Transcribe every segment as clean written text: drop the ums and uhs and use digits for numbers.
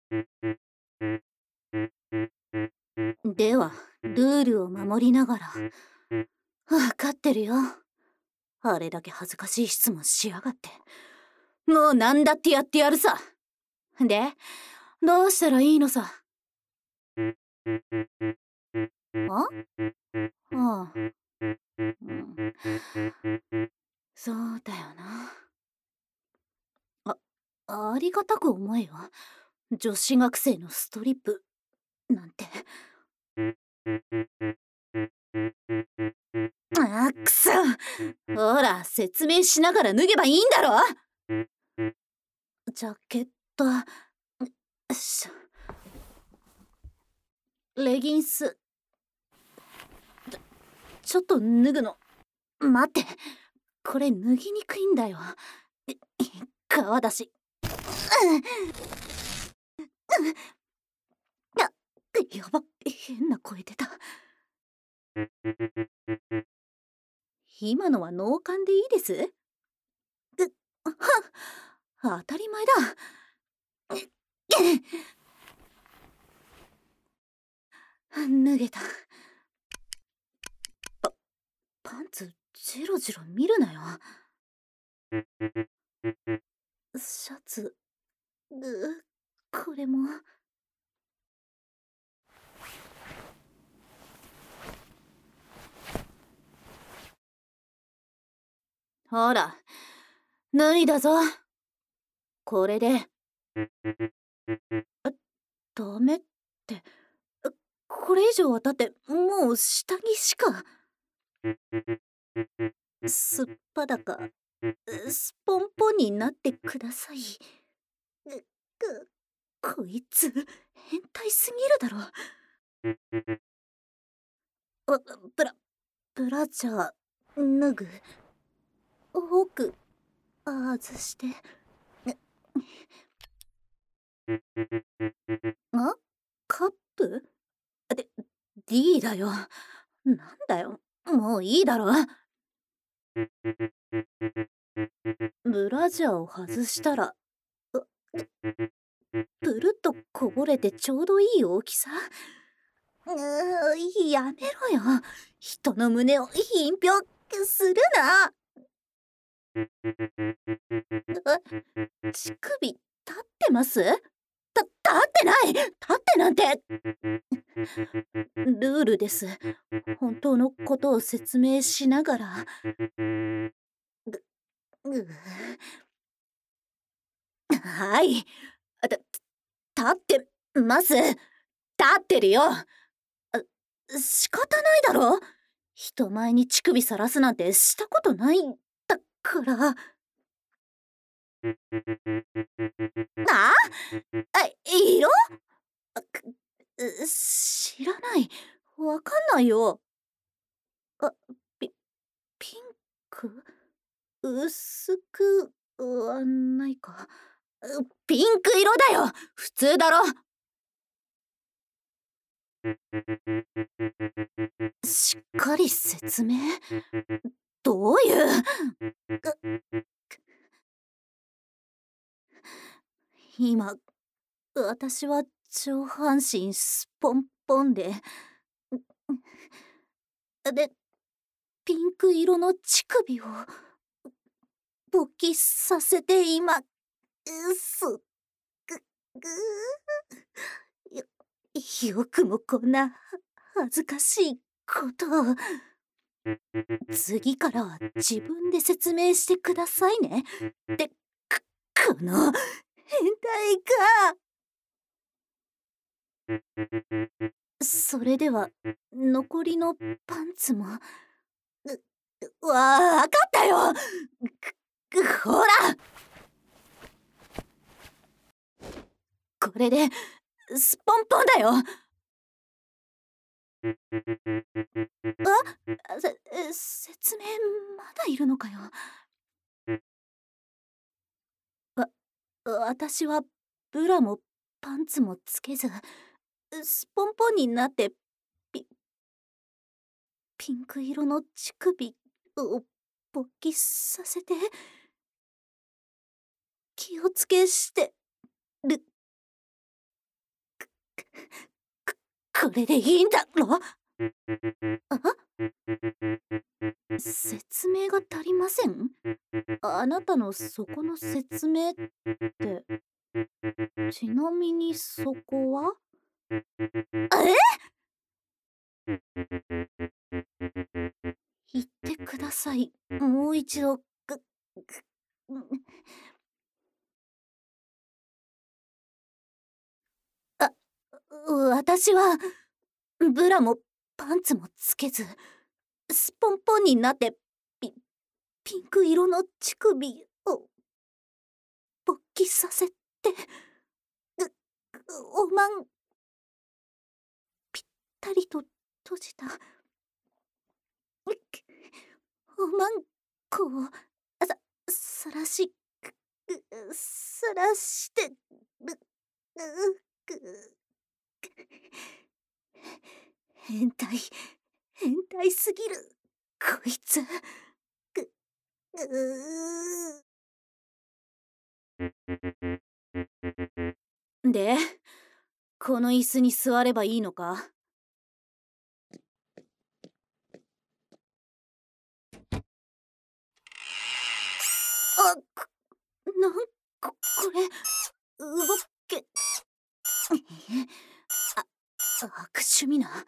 では、ルールを守りながら。わかってるよ。あれだけ恥ずかしい質問しやがって。もう何だってやってやるさ。で、どうしたらいいのさ。あああ、うん、そうだよな。ありがたく思えよ。女子学生のストリップなんて。くそ。ほら、説明しながら脱げばいいんだろ。ジャケット、レギンス、ちょっと脱ぐの。待って、これ脱ぎにくいんだよ。皮だし。やば、変な声出た。今のは脳幹でいいです。当たり前だ。脱げた。パンツジロジロ見るなよ。シャツ、これも。ほら、脱いだぞ。これで。ダメって、これ以上はだってもう下着しか。すっぱだか、スポンポンになってください。こいつ、変態すぎるだろ。ブラ、ブラジャー、脱ぐ。奥、外して。あ、カップで、D だよ。なんだよ、もういいだろ。ブラジャーを外したら、プルッとこぼれてちょうどいい大きさ。やめろよ。人の胸を品評するな。乳首立ってます？立ってない。立ってなんて。ルールです。本当のことを説明しながら。はい。立ってます。立ってるよ。仕方ないだろ。人前に乳首さらすなんてしたことないんだから。色？知らない。わかんないよ。あ、ピ、ピンク？薄くはないか。ピンク色だよ。普通だろ。しっかり説明？どういう。今、私は上半身スポンポンで、ピンク色の乳首を勃起させて今、す、ぐ、よくもこんな恥ずかしいことを。次からは自分で説明してくださいね。で、この変態が。それでは残りのパンツも。わかったよ。ほら、これでスポンポンだよ。説明まだいるのかよ。私はブラもパンツもつけず、スポンポンになってピ、ピンク色の乳首を勃起させて、気をつけしてるこれでいいんだろ。あ、説明が足りません。あなたのそこの説明って、ちなみにそこは？言ってください。もう一度。あ、私はブラもパンツもつけず、スポンポンになってピンク色の乳首を勃起させて、おまんぴったりと閉じたおまんこをさらしさらして変態すぎるこいつ。で、この椅子に座ればいいのか？なんかこれ動け悪趣味な。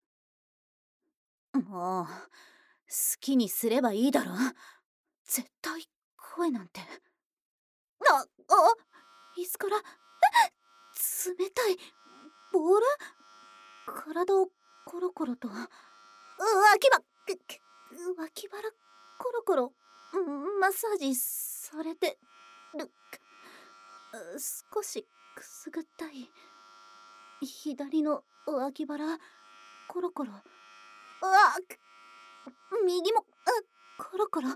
もう好きにすればいいだろ。絶対声なんて。椅子から冷たいボール。体をコロコロと脇腹コロコロマッサージされてる。少しくすぐったい左の脇腹コロコロ。右もコロコロ。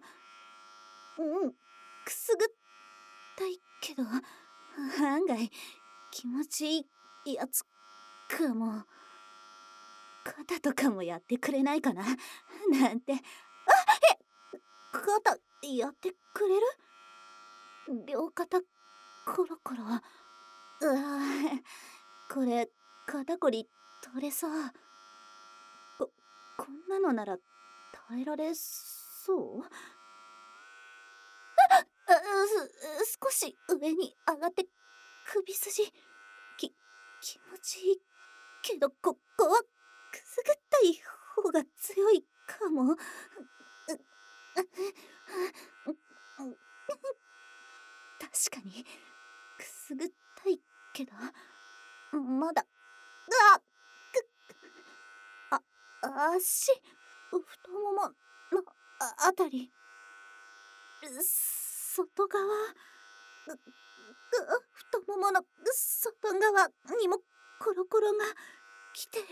くすぐったいけど案外気持ちいいやつかも。肩とかもやってくれないかななんて。肩やってくれる？両肩コロコロ。これ肩こり取れそう。こんなのなら耐えられそう？少し上に上がって首筋気持ちいいけど、ここはくすぐったい方が強いかも。確かにくすぐったいけど、まだ足太もものあたり、外側太ももの外側にもコロコロが来てる。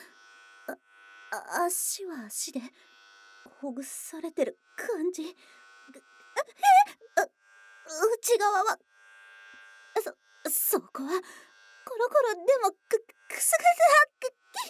足は足でほぐされてる感じ。内側はそこはコロコロでもくすぐ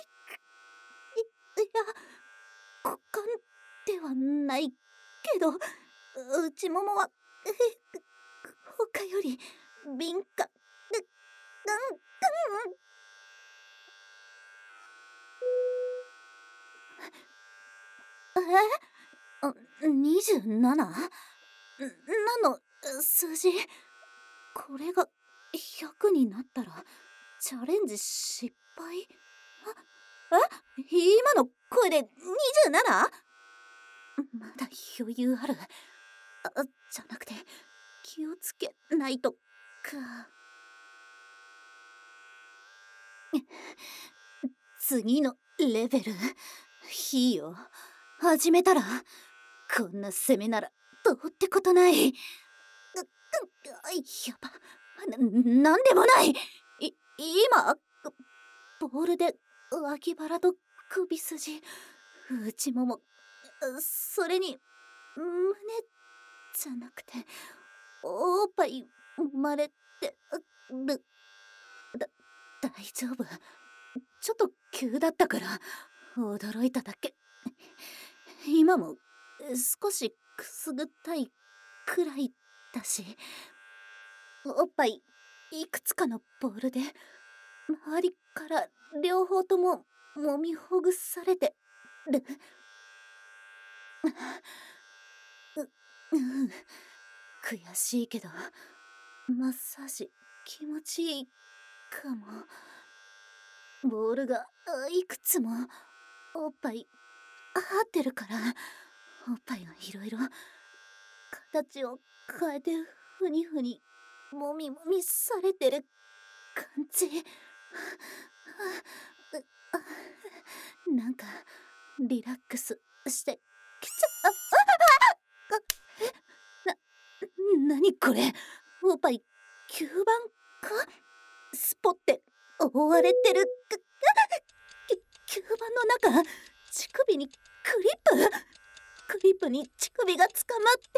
いや股間ではないけど、内ももは他より敏感。27？何の数字？これが100になったらチャレンジ失敗？今の声で 27？ まだ余裕ある。じゃなくて気をつけないとか。次のレベルいいよ、始めたら。こんな攻めならどうってことない。やば、なんでもない。今ボールで脇腹と首筋、内もも、それに胸じゃなくておっぱい生まれてる。大丈夫。ちょっと急だったから驚いただけ。今も少しくすぐったいくらいだし、おっぱいいくつかのボールで周りから両方とも揉みほぐされてる。うん悔しいけどマッサージ気持ちいいかも。ボールがいくつもおっぱい合ってるから、おっぱいがいろいろ形を変えてふにふにもみもみされてる感じ。なんかリラックスしてきちゃなにこれ、おっぱい吸盤か、スポって覆われてる吸盤の中、乳首にクリップに乳首が捕まって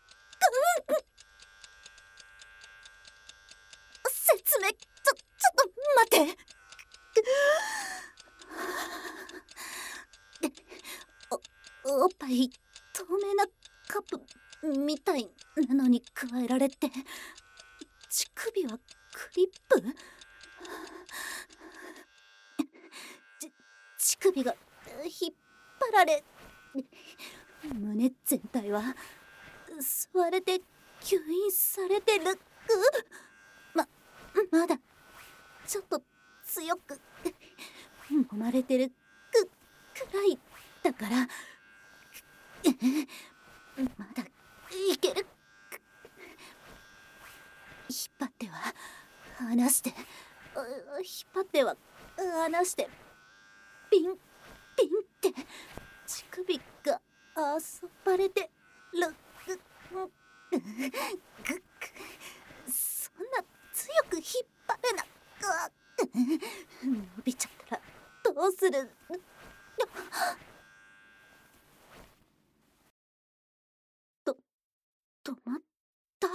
説明ちょっと待っておっぱい透明なカップみたいなのに加えられて、乳首はクリップ？乳首が引っ張られ、胸全体は吸われて吸引されてる。まだちょっと強く揉まれてるくらいだからまだいける。引っ張っては離して、引っ張っては離して、ピンピンって乳首が遊ばれてる。そんな強く引っ張れな。伸びちゃったらどうする。止まった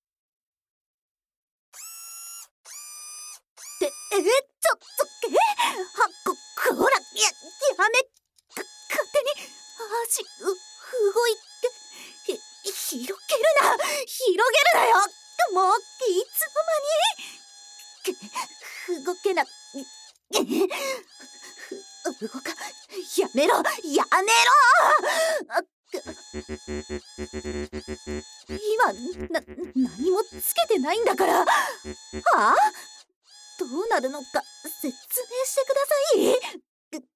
ってちょっとこらやめ勝手に足動いて広げるなよ。もういつの間に動けなやめろ今何もつけてないんだから。はあ、どうなるのか説明してください。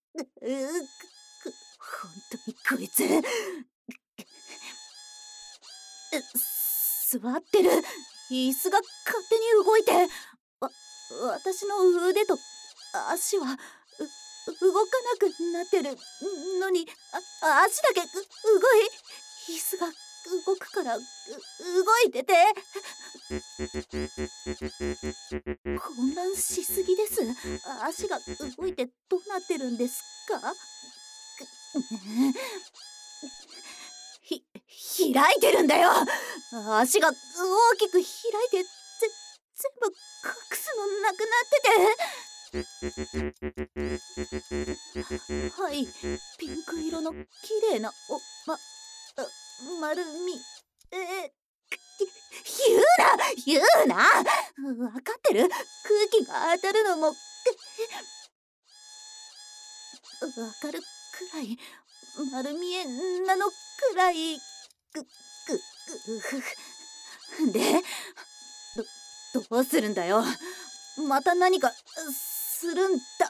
本当にこいつ座ってる椅子が勝手に動いて、私の腕と足は動かなくなってるのに、足だけ動い、椅子が動くから動いてて。混乱しすぎです。足が動いてどうなってるんですか？開いてるんだよ。足が大きく開いて全部隠すのなくなってて。はい、ピンク色の綺麗な丸み。言うな分かってる。空気が当たるのも分かるくらい、丸見えなのくらい。でどうするんだよ。また何かするんだ。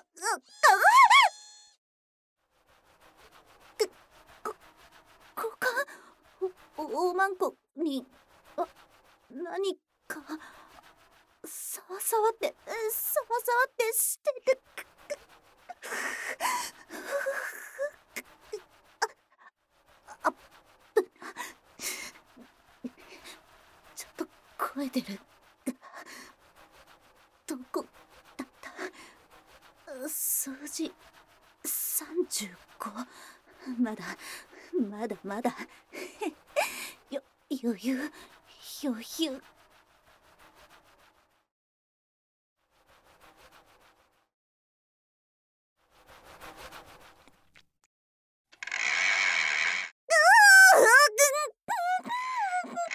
おまんこに何かさわさわってしてる。ちょっと声出る。どこだった。数字35。まだ余裕。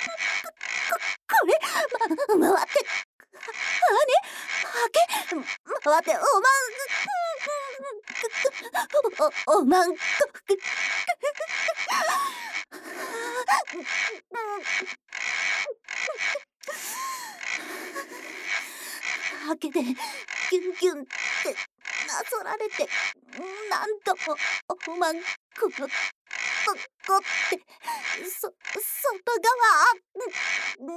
これ回って羽はけ待て、おまんこハケでギュンギュンってなぞられて、何度もおまんこのこって外側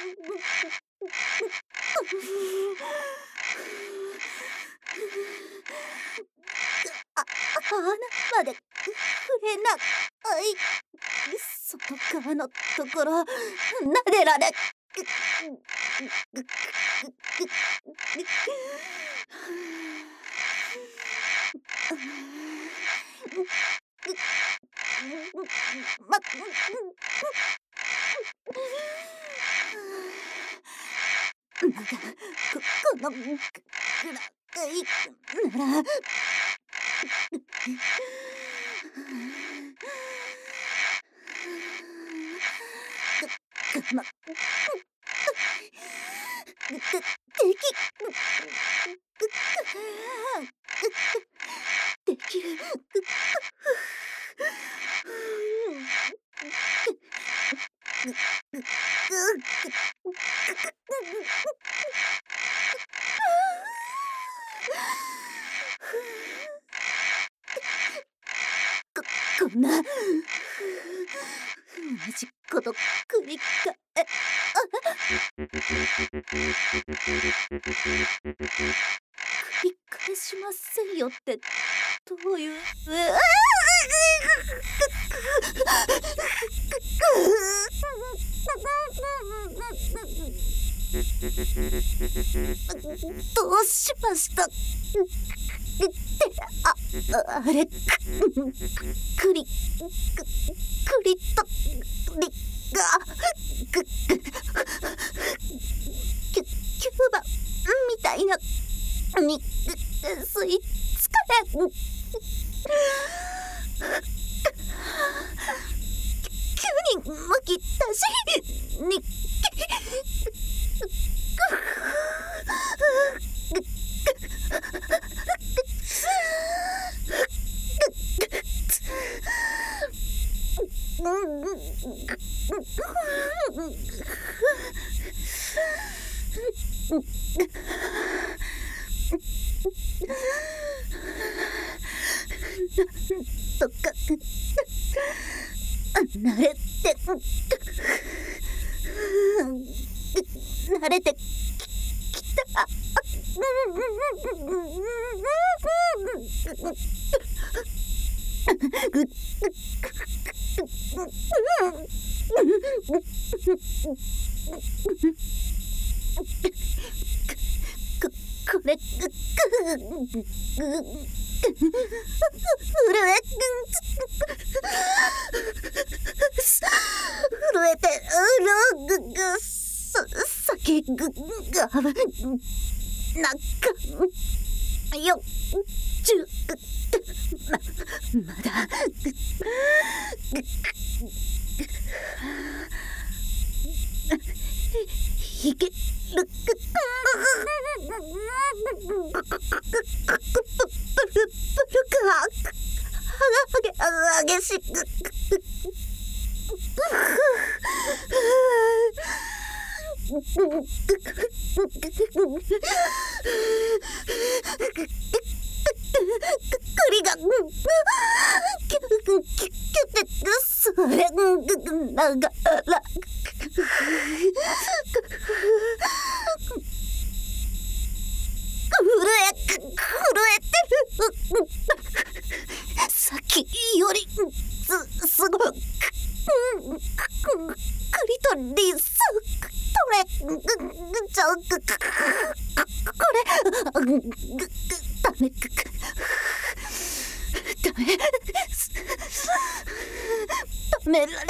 鼻まで触れない外側のところ撫でられこのぐらいならできるこんな同じこと繰り返しませんよってどういうどうしましたあれクリとリがキューバみたいなに吸いつかれ急にむき出しにとか慣れてきたこれ震えて酒がなんかよまだいける激しく栗がキュってそれながら震えてるさっきよりすごくクリトリストレちゃうこれダメダメ止められ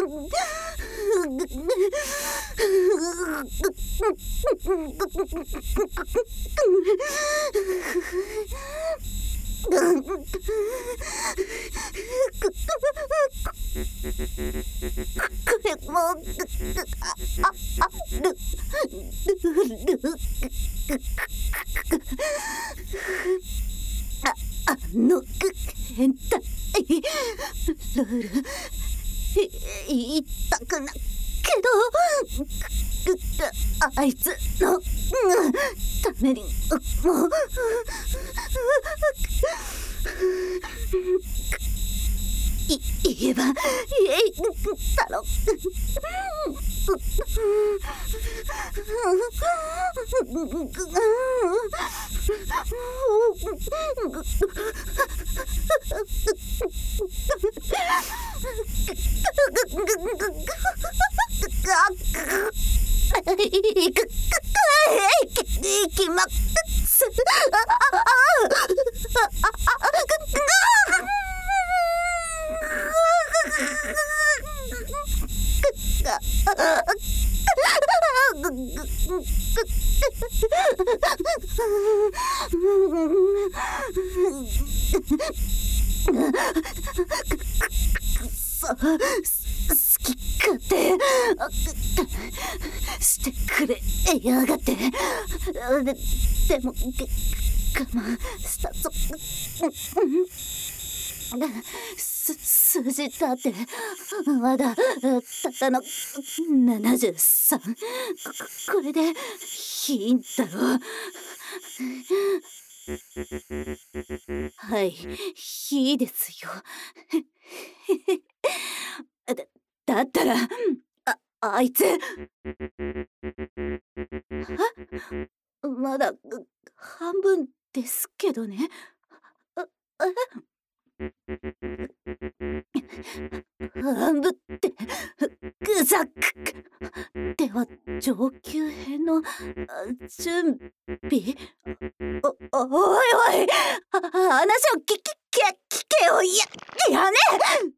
これもためにもう言えばいいんだろ。決まつ好き勝手してくれやがって。でも我慢したぞ。数字だってまだただの73。これでいいんだろう。はい、いいですよ。だったらあいつまだ半分ですけどね。半分ってぐざっ。では上級編の準備。おいおい、話を聞けよ。やめ。